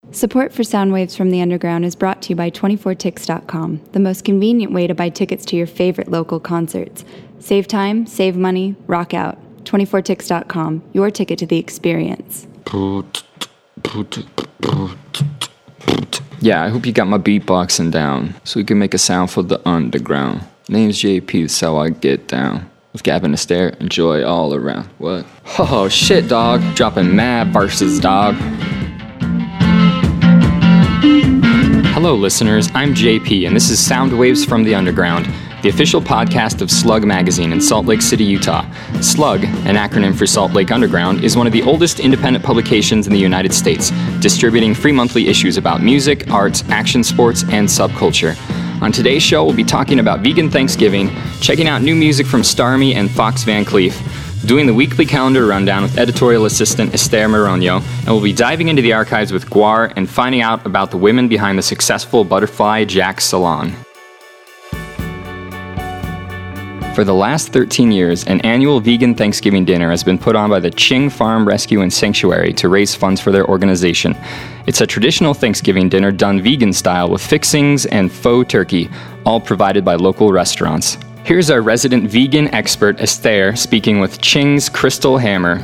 Support for Soundwaves from the Underground is brought to you by 24tix.com, the most convenient way to buy tickets to your favorite local concerts. Save time, save money, rock out. 24tix.com, your ticket to the experience. Yeah, I hope you got my beatboxing down, so we can make a sound for the underground. Name's JP, that's how I get down. With Gavin Astaire, enjoy all around. What? Oh, shit, dog. Dropping mad verses, dog. Hello, listeners. I'm JP, and this is Soundwaves from the Underground, the official podcast of Slug Magazine in Salt Lake City, Utah. Slug, an acronym for Salt Lake Underground, is one of the oldest independent publications in the United States, distributing free monthly issues about music, arts, action sports, and subculture. On today's show, we'll be talking about vegan Thanksgiving, checking out new music from Starmy and Fox Van Cleef, doing the weekly calendar rundown with editorial assistant Esther Moronio, and we'll be diving into the archives with Guar and finding out about the women behind the successful Butterfly Jack Salon. For the last 13 years, an annual vegan Thanksgiving dinner has been put on by the Ching Farm Rescue and Sanctuary to raise funds for their organization. It's a traditional Thanksgiving dinner done vegan style with fixings and faux turkey, all provided by local restaurants. Here's our resident vegan expert, Esther, speaking with Ching's Crystal Hammer.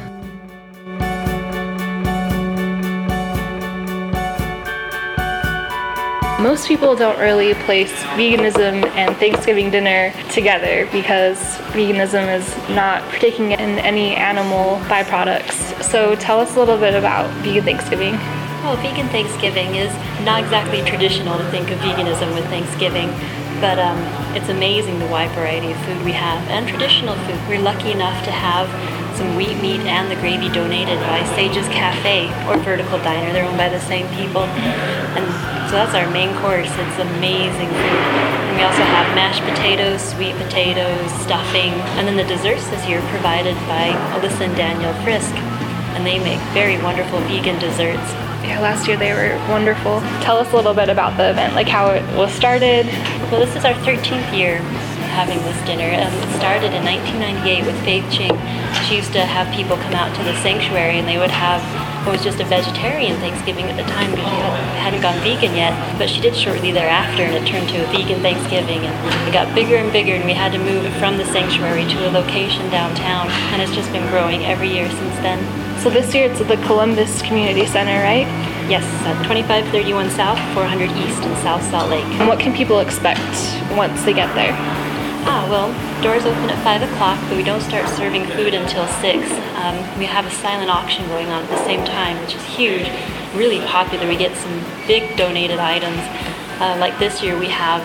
Most people don't really place veganism and Thanksgiving dinner together because veganism is not partaking in any animal byproducts. So tell us a little bit about vegan Thanksgiving. Well, vegan Thanksgiving is not exactly traditional to think of veganism with Thanksgiving, but it's amazing the wide variety of food we have, and traditional food. We're lucky enough to have some wheat meat and the gravy donated by Sage's Cafe or Vertical Diner. They're owned by the same people. And so that's our main course. It's amazing food. And we also have mashed potatoes, sweet potatoes, stuffing, and then the desserts this year provided by Alyssa and Daniel Frisk. And they make very wonderful vegan desserts. Yeah, last year they were wonderful. Tell us a little bit about the event, like how it was started. Well, this is our 13th year having this dinner. It started in 1998 with Faith Ching. She used to have people come out to the sanctuary, and they would have what was just a vegetarian Thanksgiving at the time because she hadn't gone vegan yet, but she did shortly thereafter, and it turned to a vegan Thanksgiving, and it got bigger and bigger, and we had to move it from the sanctuary to a location downtown, and it's just been growing every year since then. So this year it's at the Columbus Community Center, right? Yes, at 2531 South, 400 East in South Salt Lake. And what can people expect once they get there? Well, doors open at 5 o'clock, but we don't start serving food until 6. We have a silent auction going on at the same time, which is huge, really popular. We get some big donated items. Like this year we have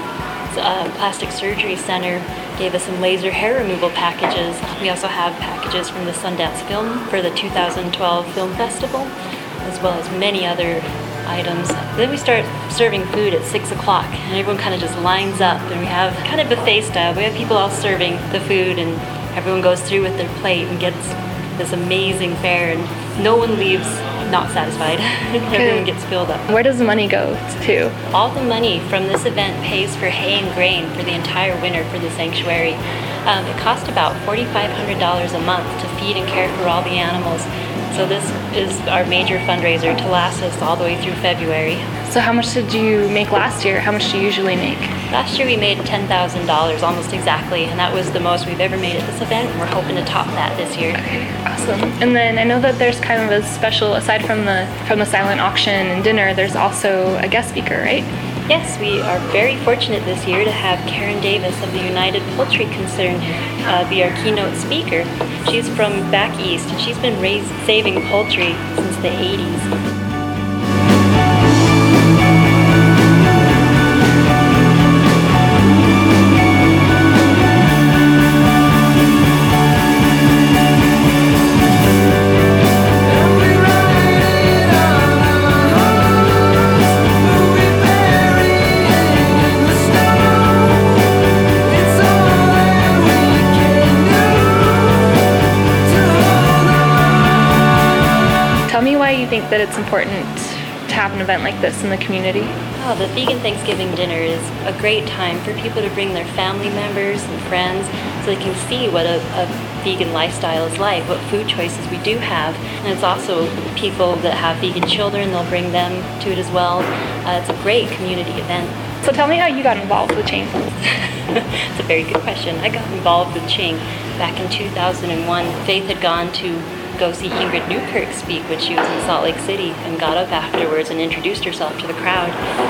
Plastic Surgery Center gave us some laser hair removal packages. We also have packages from the Sundance Film for the 2012 Film Festival, as well as many other items. Then we start serving food at 6 o'clock, and everyone kind of just lines up, and we have kind of buffet style. We have people all serving the food, and everyone goes through with their plate and gets this amazing fare, and no one leaves not satisfied. Everyone gets filled up. Where does the money go to? All the money from this event pays for hay and grain for the entire winter for the sanctuary. It costs about $4,500 a month to feed and care for all the animals. So this is our major fundraiser to last us all the way through February. So how much did you make last year? How much do you usually make? Last year we made $10,000, almost exactly, and that was the most we've ever made at this event, and we're hoping to top that this year. Okay, awesome. And then I know that there's kind of a special, aside from the silent auction and dinner, there's also a guest speaker, right? Yes, we are very fortunate this year to have Karen Davis of the United Poultry Concern be our keynote speaker. She's from back east, and she's been saving poultry since the 80s. That it's important to have an event like this in the community? Oh, the Vegan Thanksgiving dinner is a great time for people to bring their family members and friends so they can see what a vegan lifestyle is like, what food choices we do have. And it's also people that have vegan children, they'll bring them to it as well. It's a great community event. So tell me how you got involved with Ching. It's a very good question. I got involved with Ching back in 2001. Faith had gone to go see Ingrid Newkirk speak when she was in Salt Lake City and got up afterwards and introduced herself to the crowd.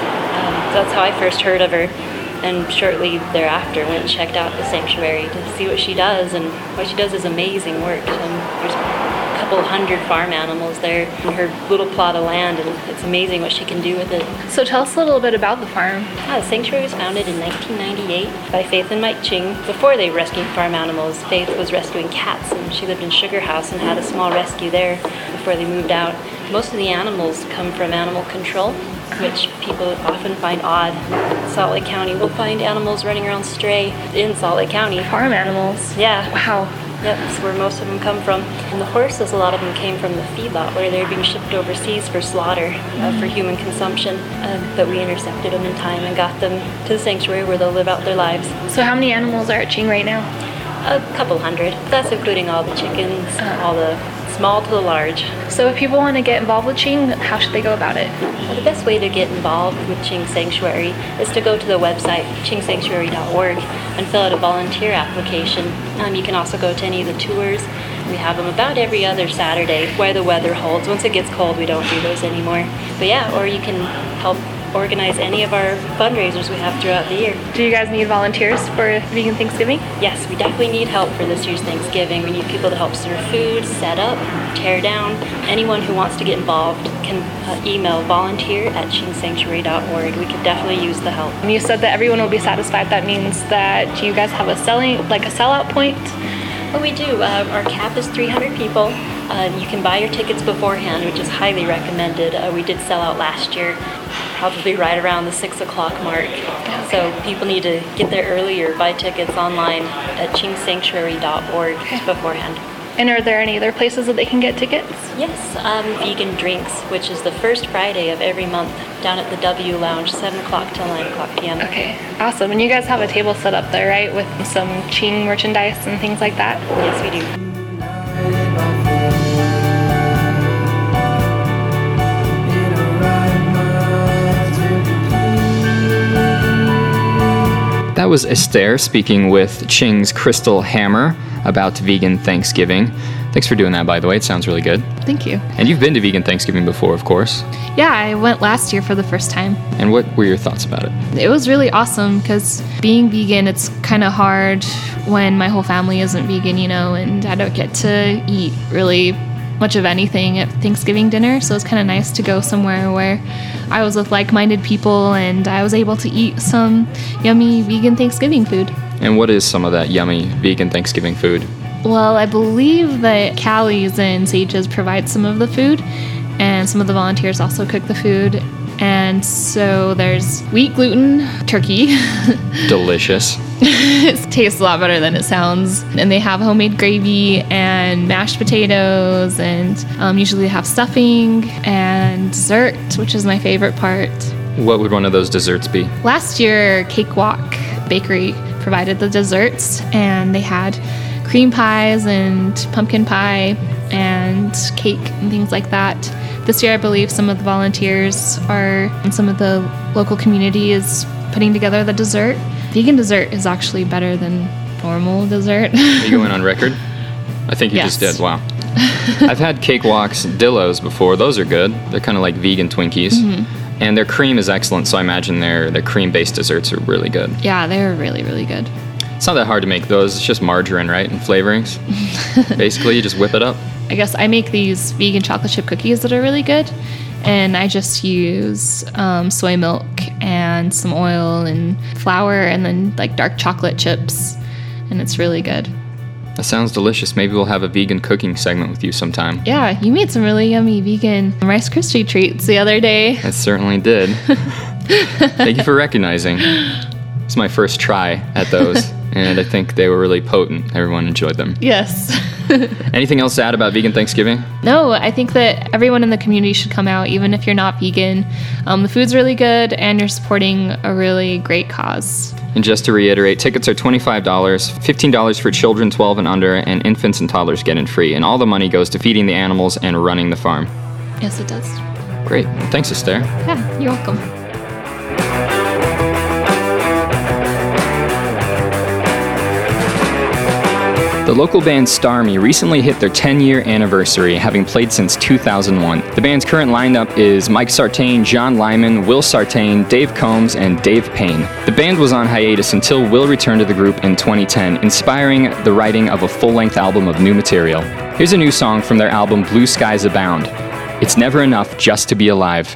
That's how I first heard of her. And shortly thereafter went and checked out the sanctuary to see what she does, and what she does is amazing work. There's a couple hundred farm animals there in her little plot of land, and it's amazing what she can do with it. So tell us a little bit about the farm. The sanctuary was founded in 1998 by Faith and Mike Ching. Before they rescued farm animals, Faith was rescuing cats, and she lived in Sugar House and had a small rescue there before they moved out. Most of the animals come from animal control, which people often find odd. Salt Lake County will find animals running around stray in Salt Lake County. Farm animals? Yeah. Wow. Yep, that's where most of them come from. And the horses, a lot of them came from the feedlot where they're being shipped overseas for slaughter, for human consumption. But we intercepted them in time and got them to the sanctuary where they'll live out their lives. So how many animals are at Ching right now? A couple hundred. That's including all the chickens, all the small to the large. So if people want to get involved with Ching, how should they go about it? Well, the best way to get involved with Ching Sanctuary is to go to the website, chingsanctuary.org, and fill out a volunteer application. You can also go to any of the tours. We have them about every other Saturday where the weather holds. Once it gets cold, we don't do those anymore. But yeah, or you can help organize any of our fundraisers we have throughout the year. Do you guys need volunteers for Vegan Thanksgiving? Yes, we definitely need help for this year's Thanksgiving. We need people to help serve food, set up, tear down. Anyone who wants to get involved can email volunteer@chingsanctuary.org. We could definitely use the help. And you said that everyone will be satisfied. That means that you guys have a sellout point? Well, we do. Our cap is 300 people. You can buy your tickets beforehand, which is highly recommended. We did sell out last year, probably right around the 6 o'clock mark. So people need to get there early or buy tickets online at chingsanctuary.org beforehand. And are there any other places that they can get tickets? Yes, Vegan Drinks, which is the first Friday of every month down at the W Lounge, 7 o'clock till 9 o'clock p.m. Okay, awesome. And you guys have a table set up there, right, with some Ching merchandise and things like that? Yes, we do. That was Esther speaking with Ching's Crystal Hammer about Vegan Thanksgiving. Thanks for doing that, by the way. It sounds really good. Thank you. And you've been to Vegan Thanksgiving before, of course. Yeah, I went last year for the first time. And what were your thoughts about it? It was really awesome because being vegan, it's kind of hard when my whole family isn't vegan, and I don't get to eat really much of anything at Thanksgiving dinner. So it's kind of nice to go somewhere where I was with like-minded people and I was able to eat some yummy vegan Thanksgiving food. And what is some of that yummy vegan Thanksgiving food? Well, I believe that Callie's and Sages provide some of the food, and some of the volunteers also cook the food. And so there's wheat gluten turkey. Delicious. It tastes a lot better than it sounds. And they have homemade gravy and mashed potatoes, and usually they have stuffing and dessert, which is my favorite part. What would one of those desserts be? Last year, Cakewalk Bakery provided the desserts, and they had cream pies and pumpkin pie and cake and things like that. This year, I believe some of the volunteers and some of the local community is putting together the dessert. Vegan dessert is actually better than normal dessert. Are you going on record? I think you Yes. just did. Wow. I've had Cakewalk's Dillos before. Those are good. They're kind of like vegan Twinkies. Mm-hmm. And their cream is excellent, so I imagine their cream-based desserts are really good. Yeah, they're really, really good. It's not that hard to make those. It's just margarine, right, and flavorings. Basically, you just whip it up. I guess I make these vegan chocolate chip cookies that are really good, and I just use soy milk and some oil and flour and then like dark chocolate chips, and it's really good. That sounds delicious. Maybe we'll have a vegan cooking segment with you sometime. Yeah, you made some really yummy vegan Rice Krispie treats the other day. I certainly did. Thank you for recognizing. It's my first try at those. and I think they were really potent. Everyone enjoyed them. Yes. Anything else to add about Vegan Thanksgiving? No, I think that everyone in the community should come out, even if you're not vegan. The food's really good, and you're supporting a really great cause. And just to reiterate, tickets are $25, $15 for children 12 and under, and infants and toddlers get in free. And all the money goes to feeding the animals and running the farm. Yes, it does. Great. Well, thanks, Esther. Yeah, you're welcome. The local band Starmie recently hit their 10-year anniversary, having played since 2001. The band's current lineup is Mike Sartain, John Lyman, Will Sartain, Dave Combs, and Dave Payne. The band was on hiatus until Will returned to the group in 2010, inspiring the writing of a full-length album of new material. Here's a new song from their album Blue Skies Abound. It's never enough just to be alive.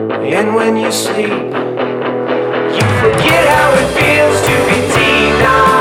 when you sleep. You forget how it feels to be denied.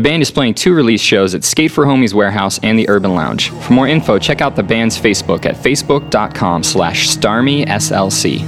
The band is playing 2 release shows at Skate for Homies Warehouse and the Urban Lounge. For more info, check out the band's Facebook at facebook.com/StarmySLC.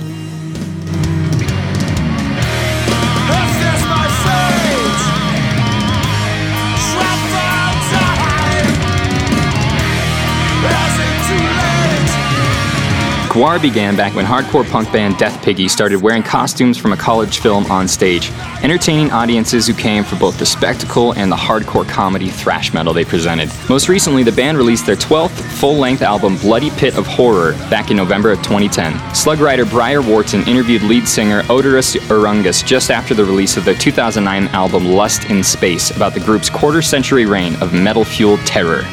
Gwar began back when hardcore punk band Death Piggy started wearing costumes from a college film on stage, entertaining audiences who came for both the spectacle and the hardcore comedy thrash metal they presented. Most recently, the band released their 12th full-length album Bloody Pit of Horror back in November of 2010. Slug writer Briar Wharton interviewed lead singer Odorous Urungus just after the release of their 2009 album Lust in Space about the group's quarter-century reign of metal-fueled terror.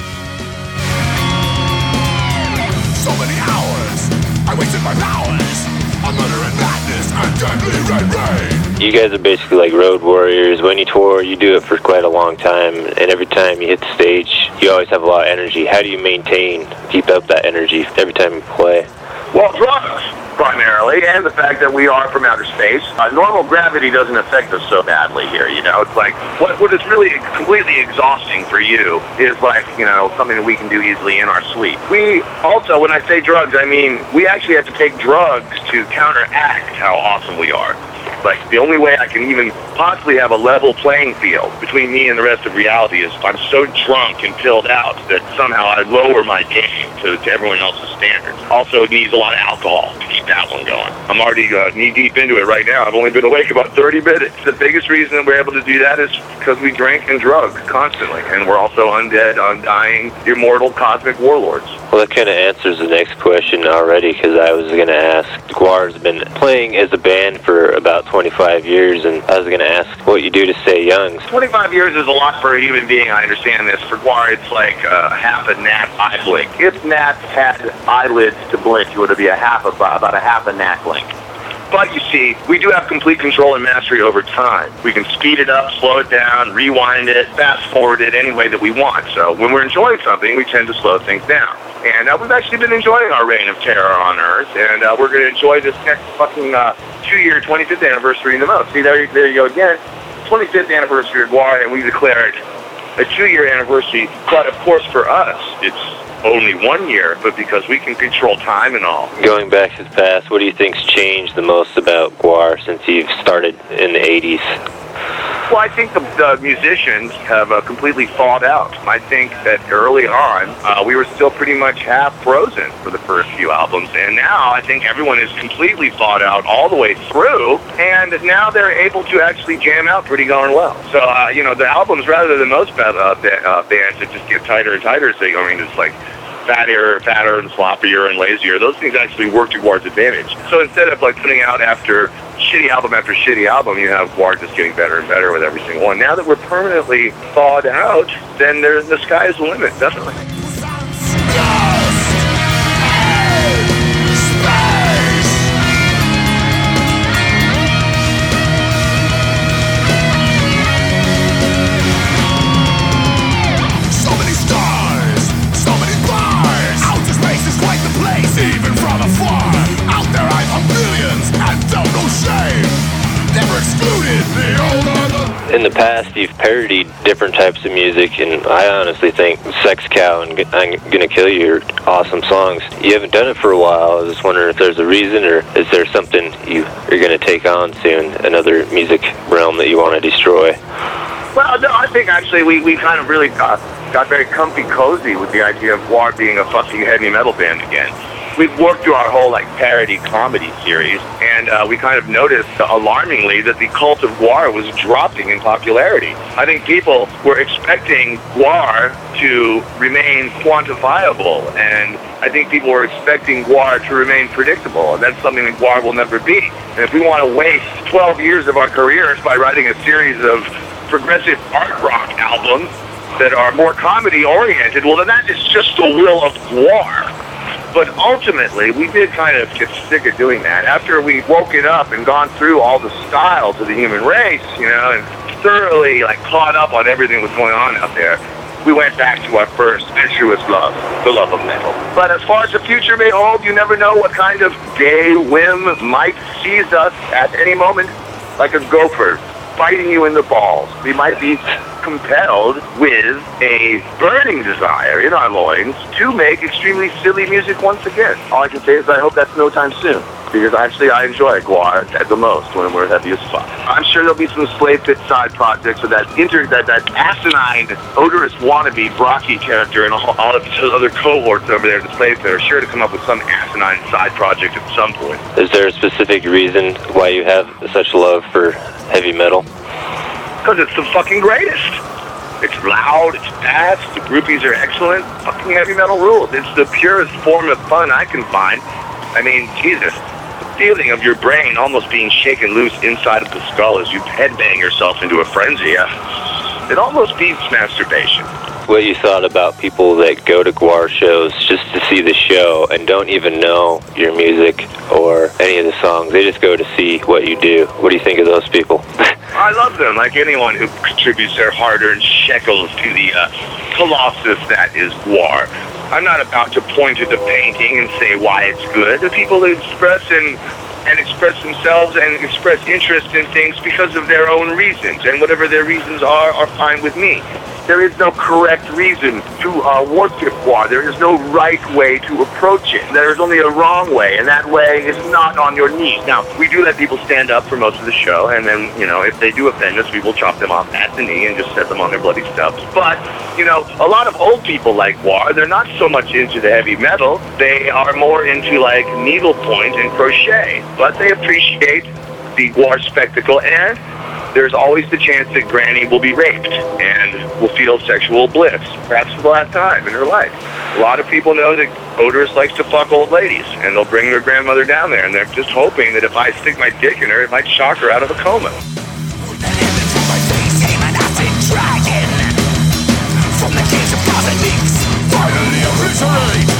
You guys are basically like road warriors. When you tour, you do it for quite a long time, and every time you hit the stage, you always have a lot of energy. How do you keep up that energy every time you play? Well, drugs, primarily, and the fact that we are from outer space. Normal gravity doesn't affect us so badly here, you know? It's like, what is really completely exhausting for you is like, you know, something that we can do easily in our sleep. We also, when I say drugs, I mean, we actually have to take drugs to counteract how awesome we are. Like, the only way I can even possibly have a level playing field between me and the rest of reality is if I'm so drunk and pilled out that somehow I lower my game to everyone else's standards. Also, it needs a lot of alcohol to keep that one going. I'm already knee-deep into it right now. I've only been awake about 30 minutes. The biggest reason that we're able to do that is because we drink and drug constantly, and we're also undead, undying, immortal cosmic warlords. Well, that kind of answers the next question already, because I was going to ask, Gwar's been playing as a band for about 25 years, and I was going to ask what you do to stay young. 25 years is a lot for a human being, I understand this. For Gwar, it's like half a gnat's eye blink. If gnats had eyelids to blink, it would be about a half a gnat blink. But you see, we do have complete control and mastery over time. We can speed it up, slow it down, rewind it, fast forward it any way that we want. So when we're enjoying something, we tend to slow things down. And we've actually been enjoying our reign of terror on Earth, and we're going to enjoy this next fucking 2-year 25th anniversary the most. See, there you go again. 25th anniversary of Gwar, and we declared a 2-year anniversary. But of course, for us, it's only 1 year, but because we can control time and all. Going back to the past, what do you think's changed the most about Gwar since you've started in the 80s? Well, I think the musicians have completely thawed out. I think that early on, we were still pretty much half frozen for the first few albums, and now I think everyone is completely thawed out all the way through, and now they're able to actually jam out pretty darn well. So, you know, the albums, rather than most bands that just get tighter and tighter, so, I mean, it's like fatter and sloppier and lazier, those things actually work to Gwar's advantage. So instead of like putting out after shitty album, you have Gwar just getting better and better with every single one. Now that we're permanently thawed out, then the sky is the limit, definitely. Even from afar, out there I found millions and felt no shame. Never excluded the old or the... In the past, you've parodied different types of music, and I honestly think Sex Cow and I'm Gonna Kill You are awesome songs. You haven't done it for a while. I was just wondering if there's a reason, or is there something you're going to take on soon, another music realm that you want to destroy? Well, no, I think actually we kind of really got very comfy cozy with the idea of Gwar being a fucking heavy metal band again. We've worked through our whole like parody comedy series, and we kind of noticed alarmingly that the cult of Gwar was dropping in popularity. I think people were expecting Gwar to remain quantifiable, and I think people were expecting Gwar to remain predictable, and that's something that Gwar will never be. And if we want to waste 12 years of our careers by writing a series of progressive art rock albums that are more comedy oriented, well then that is just the will of Gwar. But ultimately, we did kind of get sick of doing that. After we woke it up and gone through all the styles of the human race, you know, and thoroughly like caught up on everything that was going on out there, we went back to our first virtuous love, the love of metal. But as far as the future may hold, you never know what kind of gay whim might seize us at any moment, like a gopher biting you in the balls. We might be compelled with a burning desire in our loins to make extremely silly music once again. All I can say is I hope that's no time soon. Because actually I enjoy Gwar at the most when we're heavy as fuck. I'm sure there'll be some Slave Pit side projects with that asinine, odorous wannabe Brocky character and all of his other cohorts over there at the Slave Pit are sure to come up with some asinine side project at some point. Is there a specific reason why you have such love for heavy metal? Because it's the fucking greatest. It's loud, it's fast, the groupies are excellent. Fucking heavy metal rules. It's the purest form of fun I can find. I mean, Jesus. Feeling of your brain almost being shaken loose inside of the skull as you headbang yourself into a frenzy. It almost beats masturbation. What you thought about people that go to Gwar shows just to see the show and don't even know your music or any of the songs. They just go to see what you do. What do you think of those people? I love them, like anyone who contributes their hard-earned shekels to the colossus that is Gwar. I'm not about to point to the painting and say why it's good. The people who express and express themselves and express interest in things because of their own reasons, and whatever their reasons are fine with me. There is no correct reason to worship Gwar. There is no right way to approach it. There is only a wrong way, and that way is not on your knees. Now, we do let people stand up for most of the show, and then, if they do offend us, we will chop them off at the knee and just set them on their bloody stubs. But, a lot of old people like Gwar, they're not so much into the heavy metal. They are more into, like, needlepoint and crochet. But they appreciate the Gwar spectacle, and there's always the chance that Granny will be raped and will feel sexual bliss, perhaps for the last time in her life. A lot of people know that Odorous likes to fuck old ladies, and they'll bring their grandmother down there, and they're just hoping that if I stick my dick in her, it might shock her out of a coma. From the cage of cosmics, finally originate.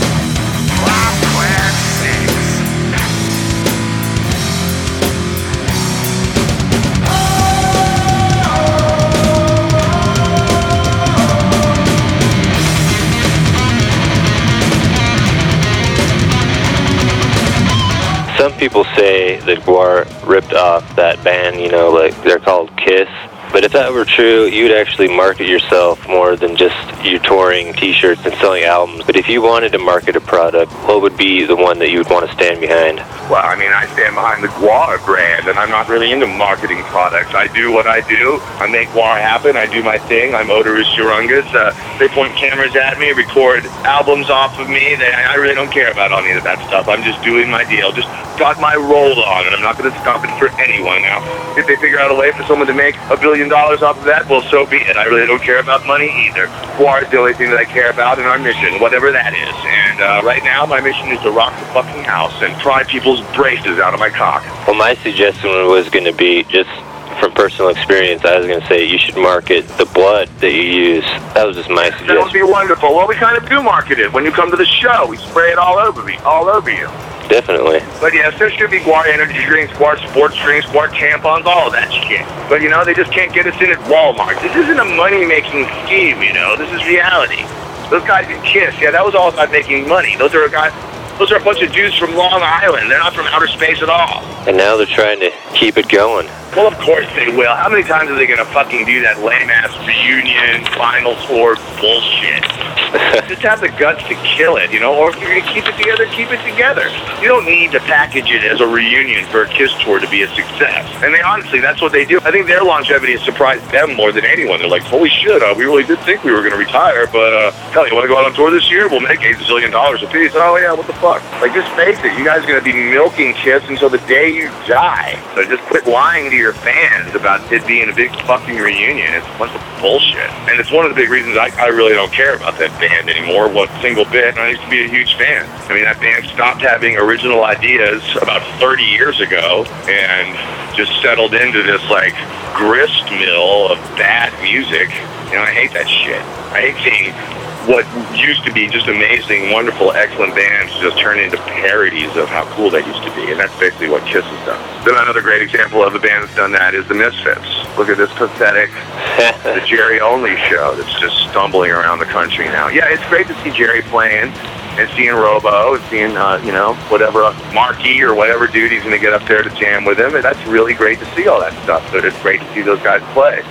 Some people say that Gwar ripped off that band, like they're called Kiss. But if that were true, you'd actually market yourself more than just you touring T-shirts and selling albums. But if you wanted to market a product, what would be the one that you would want to stand behind? Well, I stand behind the Gwar brand, and I'm not really into marketing products. I do what I do. I make Gwar happen. I do my thing. I'm Odorous Urungus. They point cameras at me, record albums off of me. I really don't care about any of that stuff. I'm just doing my deal. Just got my roll on, and I'm not going to stop it for anyone. Now, if they figure out a way for someone to make $1 billion off of that, well, so be it. I really don't care about money either. Gwar is the only thing that I care about in our mission, whatever that is. And right now, my mission is to rock the fucking house and pry people's braces out of my cock. Well, my suggestion was going to be, just from personal experience, I was going to say you should market the blood that you use. That was just my suggestion. That would be wonderful. Well, we kind of do market it. When you come to the show, we spray it all over me, all over you. Definitely. But yes, there should be Gwar energy drinks, Gwar sports drinks, Gwar tampons, all of that shit. But they just can't get us in at Walmart. This isn't a money-making scheme, This is reality. Those guys at Kiss, that was all about making money. Those are a bunch of dudes from Long Island. They're not from outer space at all. And now they're trying to keep it going. Well, of course they will. How many times are they going to fucking do that lame-ass reunion, Final Four bullshit? Just have the guts to kill it, or if you're going to keep it together, keep it together. You don't need to package it as a reunion for a Kiss tour to be a success. And honestly, that's what they do. I think their longevity has surprised them more than anyone. They're like, holy shit, we really did think we were going to retire, but, hell, you want to go out on tour this year? We'll make $8 zillion a piece. Oh, yeah, what the fuck? Like, just face it. You guys are going to be milking Kiss until the day you die. So just quit lying to your fans about it being a big fucking reunion. It's a bunch of bullshit. And it's one of the big reasons I really don't care about that band anymore, one single bit. And I used to be a huge fan. That band stopped having original ideas about 30 years ago and just settled into this, like, grist mill of bad music. I hate that shit. I hate seeing what used to be just amazing, wonderful, excellent bands just turn into parodies of how cool they used to be, and that's basically what Kiss has done. Then another great example of a band that's done that is the Misfits. Look at this pathetic, the Jerry Only show that's just stumbling around the country now. Yeah, it's great to see Jerry playing and seeing Robo and seeing, whatever Marky or whatever dude he's going to get up there to jam with him, and that's really great to see all that stuff. So it's great to see those guys play.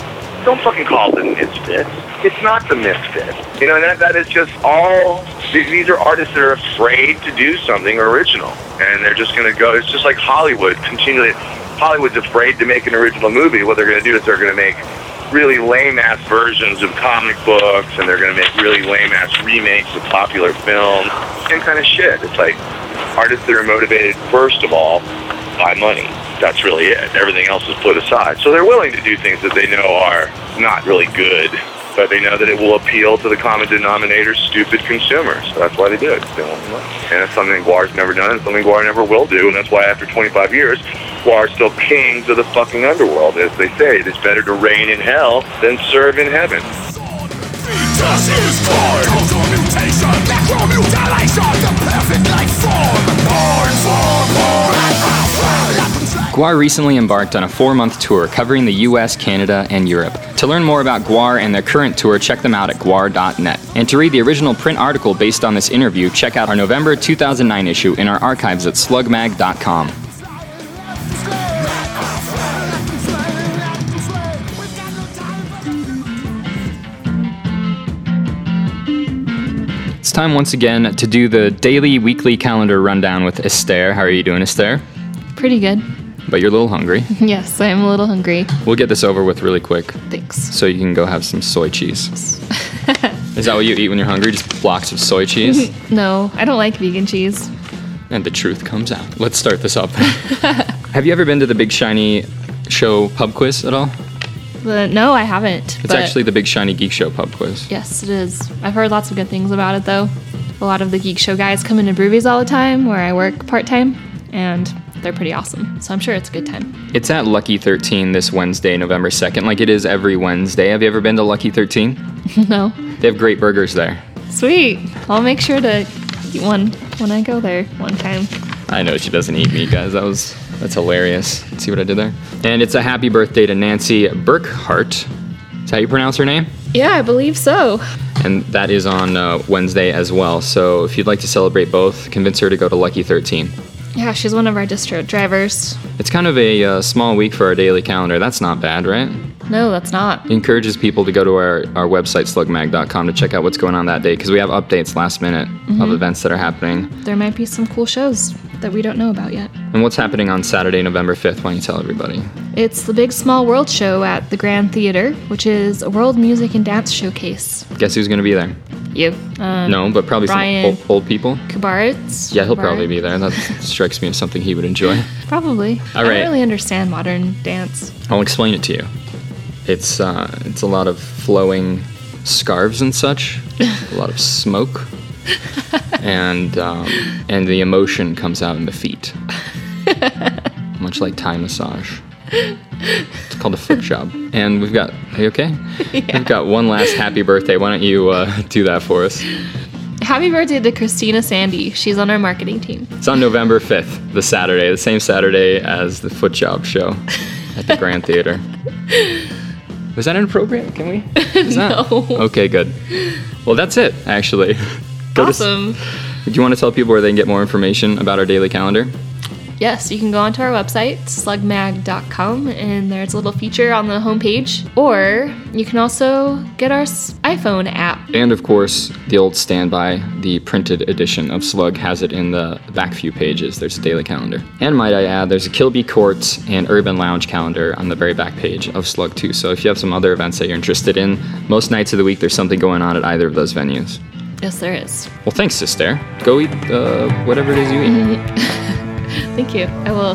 don't fucking call it the Misfits. It's not the Misfits. You know, and that is just all, these are artists that are afraid to do something original. And they're just going to go, it's just like Hollywood, continually. Hollywood's afraid to make an original movie. What they're going to do is they're going to make really lame-ass versions of comic books, and they're going to make really lame-ass remakes of popular films. Same kind of shit. It's like artists that are motivated, first of all, by money. That's really it. Everything else is put aside. So they're willing to do things that they know are not really good, but they know that it will appeal to the common denominator, stupid consumers. So that's why they do it. They want money. And it's something GWAR's never done, and something GWAR never will do, and that's why after 25 years, GWAR are still kings of the fucking underworld. As they say, it is better to reign in hell than serve in heaven. Fetus is born, total mutation, macromutilation, the perfect life form, born for GWAR recently embarked on a 4-month tour covering the US, Canada, and Europe. To learn more about GWAR and their current tour, check them out at gwar.net. And to read the original print article based on this interview, check out our November 2009 issue in our archives at slugmag.com. It's time once again to do the daily, weekly calendar rundown with Esther. How are you doing, Esther? Pretty good. But you're a little hungry. Yes, I am a little hungry. We'll get this over with really quick. Thanks. So you can go have some soy cheese. Is that what you eat when you're hungry? Just blocks of soy cheese? No, I don't like vegan cheese. And the truth comes out. Let's start this up. Have you ever been to the Big Shiny Show pub quiz at all? No, I haven't. It's actually the Big Shiny Geek Show pub quiz. Yes, it is. I've heard lots of good things about it, though. A lot of the Geek Show guys come into Broovies all the time, where I work part-time, and they're pretty awesome. So I'm sure it's a good time. It's at Lucky 13 this Wednesday, November 2nd, like it is every Wednesday. Have you ever been to Lucky 13? No. They have great burgers there. Sweet. I'll make sure to eat one when I go there one time. I know she doesn't eat meat, guys. That's hilarious. See what I did there? And it's a happy birthday to Nancy Burkhart. Is that how you pronounce her name? Yeah, I believe so. And that is on Wednesday as well. So if you'd like to celebrate both, convince her to go to Lucky 13. Yeah, she's one of our distro drivers. It's kind of a small week for our daily calendar. That's not bad, right? No, that's not. It encourages people to go to our website, slugmag.com, to check out what's going on that day, because we have updates last minute of events that are happening. There might be some cool shows that we don't know about yet. And what's happening on Saturday, November 5th? Why don't you tell everybody? It's the Big Small World Show at the Grand Theater, which is a world music and dance showcase. Guess who's going to be there? You. No, but probably Brian some old people. Kubaritz? Yeah, he'll probably be there. That strikes me as something he would enjoy. Probably. All I right. don't really understand modern dance. I'll explain it to you. It's a lot of flowing scarves and such, a lot of smoke, and the emotion comes out in the feet, much like Thai massage. It's called a foot job. And we've got, are you okay? Yeah. We've got one last happy birthday. Why don't you do that for us? Happy birthday to Christina Sandy. She's on our marketing team. It's on November 5th, the Saturday, the same Saturday as the foot job show at the Grand Theater. Was that inappropriate? Can we? No. Okay, good. Well, that's it, actually. Awesome. Do you want to tell people where they can get more information about our daily calendar? Yes, you can go onto our website, slugmag.com, and there's a little feature on the homepage. Or you can also get our iPhone app. And of course, the old standby, the printed edition of Slug, has it in the back few pages. There's a daily calendar. And might I add, there's a Kilby Courts and Urban Lounge calendar on the very back page of Slug too. So if you have some other events that you're interested in, most nights of the week there's something going on at either of those venues. Yes, there is. Well, thanks, sister. Go eat whatever it is you eat. Thank you. I will.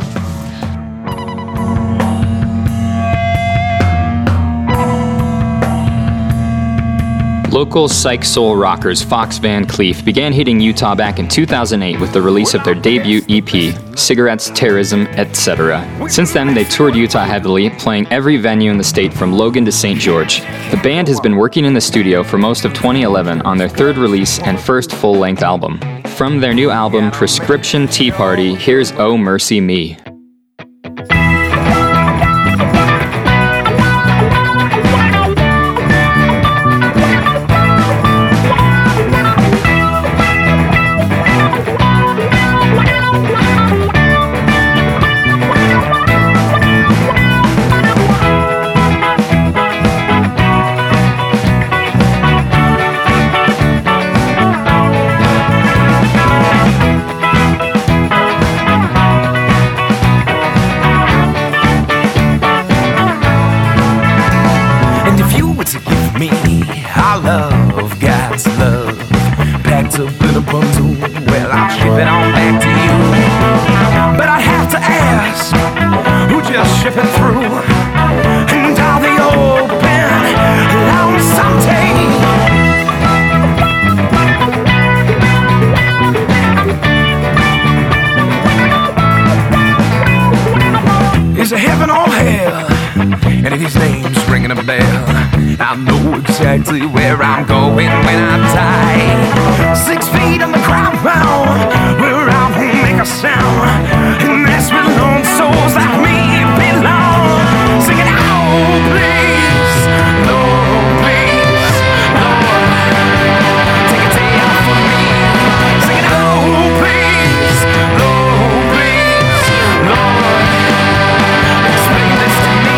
Local psych soul rockers Fox Van Cleef began hitting Utah back in 2008 with the release of their debut EP, Cigarettes, Terrorism, Etc. Since then, they toured Utah heavily, playing every venue in the state from Logan to St. George. The band has been working in the studio for most of 2011 on their third release and first full-length album. From their new album, Prescription Tea Party, here's Oh Mercy Me. I know exactly where I'm going when I die. 6 feet on the ground, where I won't make a sound, and that's where lone souls like me belong. Sing it out, please, Lord, please, Lord, take a day out for me. Sing it out, please, Lord, please, Lord, explain this to me.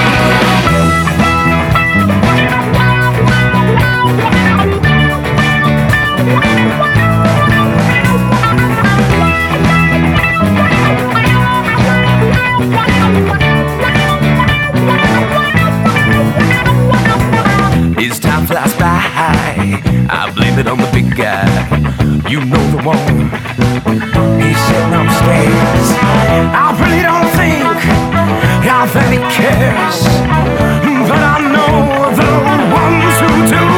As time flies by, I blame it on the big guy. You know the one, he's sitting upstairs. I really don't think that he cares, but I know the ones who do.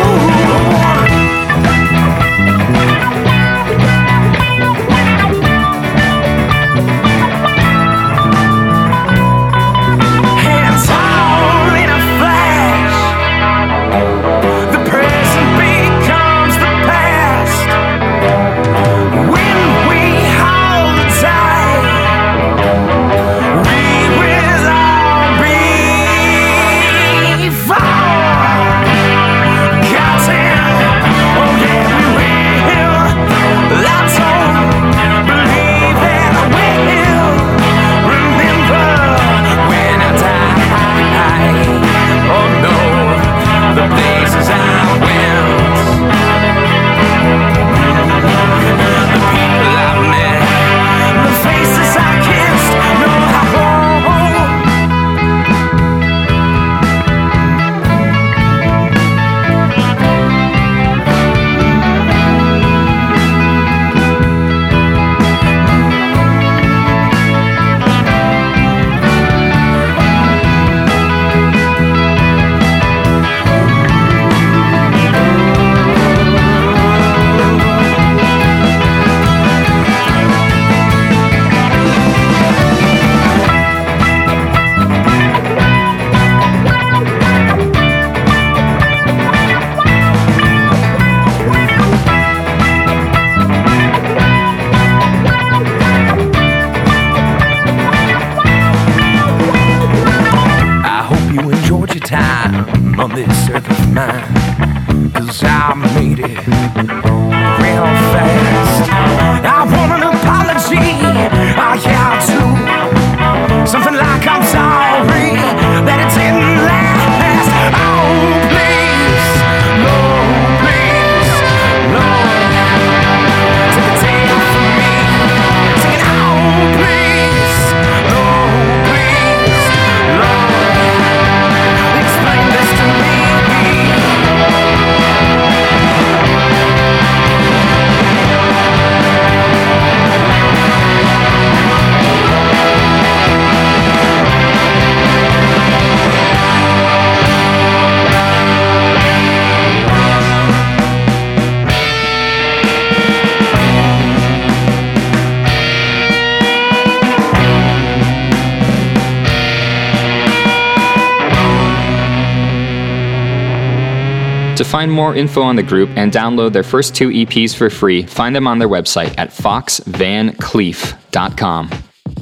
On this earth of mine, 'cause I made it real fast. I want an apology, yeah, I do. Something like I'm sorry that it didn't last. Oh, please, Lord, please, Lord, take a day off for me. Sing it out, please, Lord, please, Lord, explain this to me. To find more info on the group and download their first 2 EPs for free, find them on their website at foxvancleef.com.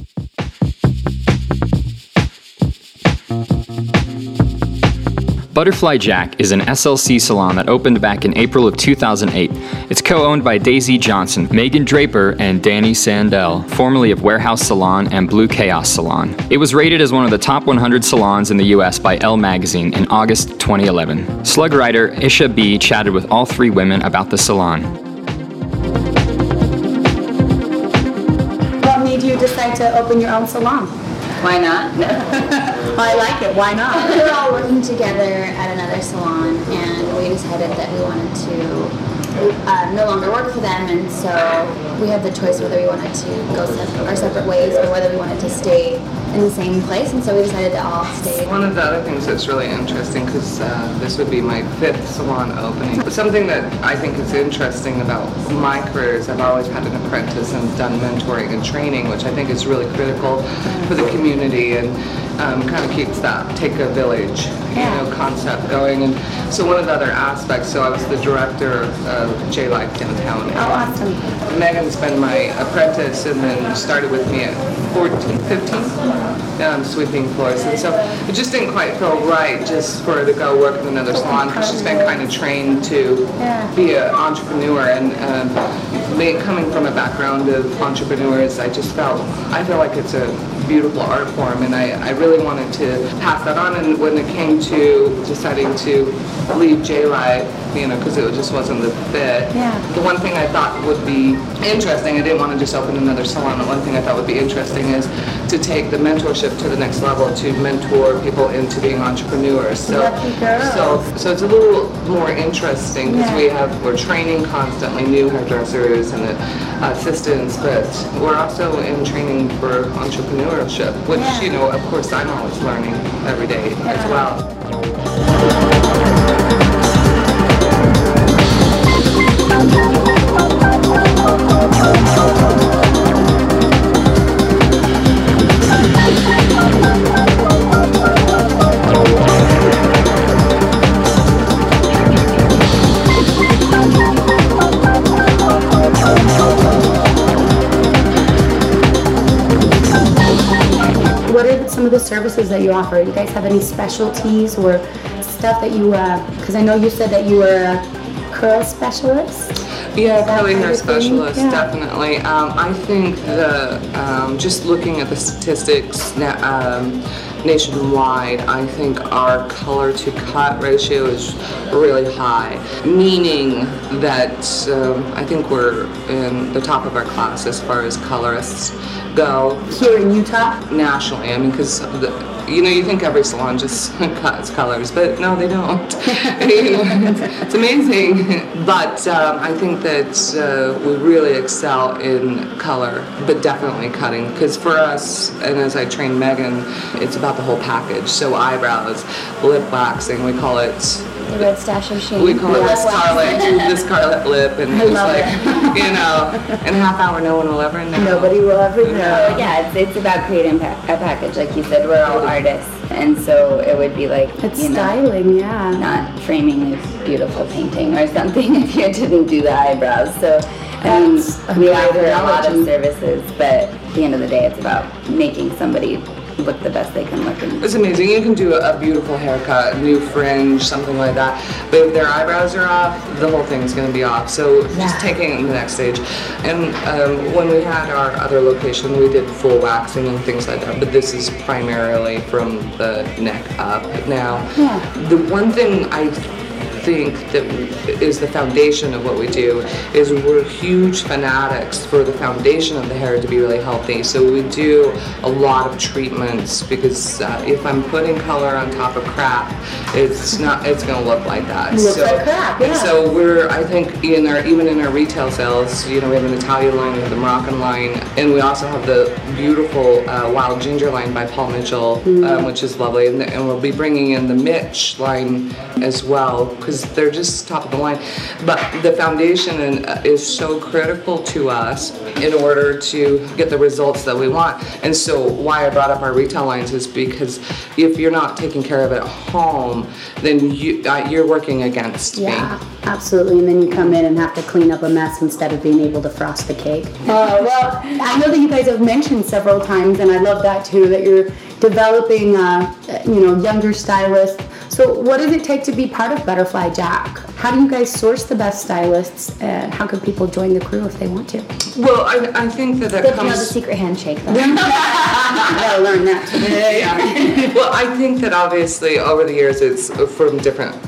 Butterfly Jack is an SLC salon that opened back in April of 2008. It's co-owned by Daisy Johnson, Megan Draper, and Danny Sandell, formerly of Warehouse Salon and Blue Chaos Salon. It was rated as one of the top 100 salons in the U.S. by Elle magazine in August 2011. Slug writer Isha B. chatted with all 3 women about the salon. What made you decide to open your own salon? Why not? No. I like it. Why not? We were all working together at another salon, and we decided that we wanted to no longer work for them, and so we had the choice whether we wanted to go our separate ways or whether we wanted to stay in the same place, and so we decided to all stay. One of the other things that's really interesting, because this would be my 5th salon opening, but something that I think is interesting about my career is I've always had an apprentice and done mentoring and training, which I think is really critical for the community and kind of keeps that take a village, concept going. And so one of the other aspects, so I was the director of J-Life downtown. Oh, awesome. Megan's been my apprentice and then started with me at 14, 15, sweeping floors. And so it just didn't quite feel right just for her to go work in another salon, because she's been kind of trained to be an entrepreneur. And coming from a background of entrepreneurs, I feel like it's a beautiful art form, and I really wanted to pass that on. And when it came to deciding to leave J-Life, because it just wasn't the fit, the one thing I thought would be interesting, I didn't want to just open another salon, the one thing I thought would be interesting is to take the mentorship to the next level, to mentor people into being entrepreneurs. So it's a little more interesting, because we're training constantly new hairdressers and assistants, but we're also in training for entrepreneurship, which, of course, I'm always learning every day as well. What are some of the services that you offer? Do you guys have any specialties or stuff that you, because I know you said that you were a curl specialist? Yeah, curly hair specialist, definitely. I think just looking at the statistics nationwide, I think our color to cut ratio is really high, meaning that I think we're in the top of our class as far as colorists go. Here in Utah? Nationally, because you think every salon just cuts colors, but no, they don't. It's amazing. But I think that we really excel in color, but definitely cutting. Because for us, and as I train Megan, it's about the whole package. So eyebrows, lip waxing, we call it. The red stash of shame. We call it the scarlet lip, and it's like, in a half hour, no one will ever know. Nobody will ever know. Yeah, it's about creating a package. Like you said, we're all artists, and so it would be like styling, not framing a beautiful painting or something if you didn't do the eyebrows. So we offer a lot of services, but at the end of the day, it's about making somebody look the best they can look. It's amazing. You can do a beautiful haircut, new fringe, something like that, but if their eyebrows are off, the whole thing's going to be off. So just taking it to the next stage. And when we had our other location, we did full waxing and things like that, but this is primarily from the neck up. Now, the one thing I think that is the foundation of what we do is we're huge fanatics for the foundation of the hair to be really healthy. So we do a lot of treatments, because if I'm putting color on top of crap, it's going to look like that. It looks like crap, And so I think even in our retail sales, we have an Italian line, we have the Moroccan line, and we also have the beautiful Wild Ginger line by Paul Mitchell, which is lovely, and we'll be bringing in the Mitch line as well, because they're just top of the line. But the foundation is so critical to us in order to get the results that we want. And so why I brought up our retail lines is because if you're not taking care of it at home, then you're working against me. Absolutely, and then you come in and have to clean up a mess instead of being able to frost the cake. Well, I know that you guys have mentioned several times, and I love that too, that you're developing, younger stylists. So what does it take to be part of Butterfly Jack? How do you guys source the best stylists, and how can people join the crew if they want to? Well, I think that comes... the secret handshake, though. You gotta learn that today. Well, I think that obviously over the years it's from different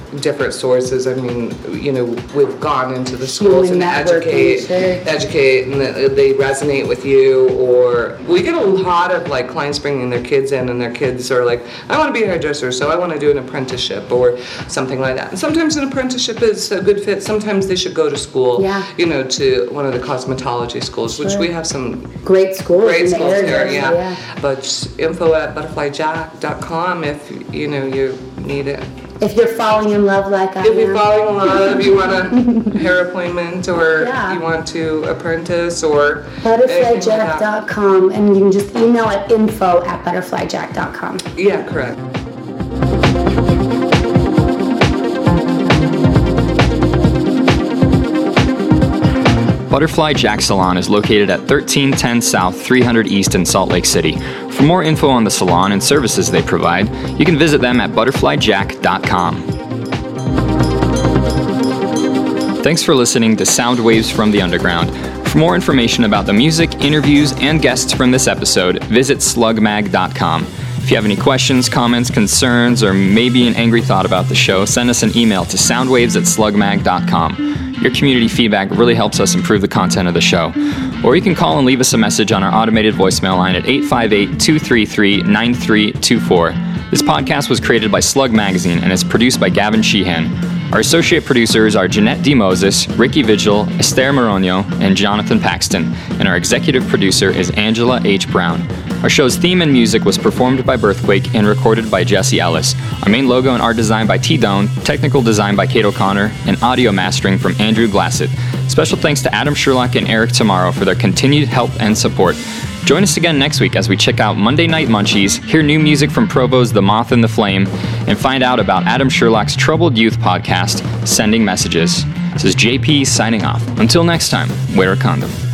different sources. I mean, we've gone into the schools and educate, and they resonate with you. Or we get a lot of like clients bringing their kids in, and their kids are like, I want to be a hairdresser, so I want to do an apprenticeship or something like that. And sometimes an apprenticeship is a good fit. Sometimes they should go to school, to one of the cosmetology schools, which we have some great schools there. Yeah. But info@butterflyjack.com if you need it. If you're falling in love like I am. If you're falling in love, you want a hair appointment, or you want to apprentice, or butterflyjack.com, and you can just email at info@butterflyjack.com. Yeah, correct. Butterfly Jack Salon is located at 1310 South, 300 East in Salt Lake City. For more info on the salon and services they provide, you can visit them at butterflyjack.com. Thanks for listening to Sound Waves from the Underground. For more information about the music, interviews, and guests from this episode, visit slugmag.com. If you have any questions, comments, concerns, or maybe an angry thought about the show, send us an email to soundwaves@slugmag.com. Your community feedback really helps us improve the content of the show. Or you can call and leave us a message on our automated voicemail line at 858-233-9324. This podcast was created by Slug Magazine and is produced by Gavin Sheehan. Our associate producers are Jeanette D. Moses, Ricky Vigil, Esther Moronio, and Jonathan Paxton, and our executive producer is Angela H. Brown. Our show's theme and music was performed by Birthquake and recorded by Jesse Ellis. Our main logo and art design by T. Doan, technical design by Kate O'Connor, and audio mastering from Andrew Glassett. Special thanks to Adam Sherlock and Eric Tamaro for their continued help and support. Join us again next week as we check out Monday Night Munchies, hear new music from Provo's The Moth and the Flame, and find out about Adam Sherlock's Troubled Youth podcast, Sending Messages. This is JP signing off. Until next time, wear a condom.